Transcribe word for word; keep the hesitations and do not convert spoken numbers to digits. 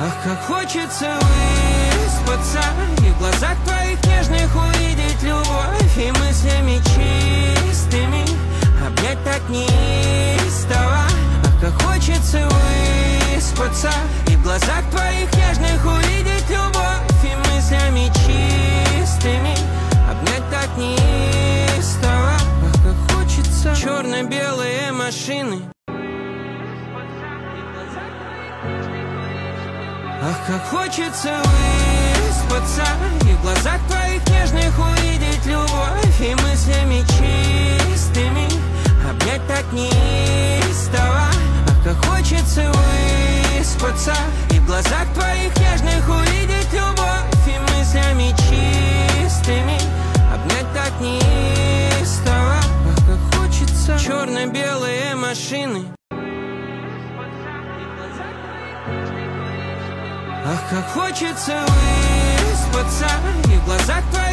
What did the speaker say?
Ах, как хочется выспаться и в глазах твоих нежных увидеть любовь, и мыслями чистыми обнять так неистово. Ах, как хочется выспаться и в глазах твоих нежных увидеть любовь, и мыслями чистыми обнять так неистово. Ах, как хочется черно-белые машины. Ах, как хочется выспаться и в глазах твоих нежных увидеть любовь, и мыслями чистыми обнять так неистово. Ах, как хочется выспаться и в глазах твоих нежных увидеть любовь, и мыслями чистыми обнять так неистово. Ах, как хочется черно-белые машины. Ах, как хочется выспаться и в глазах твоих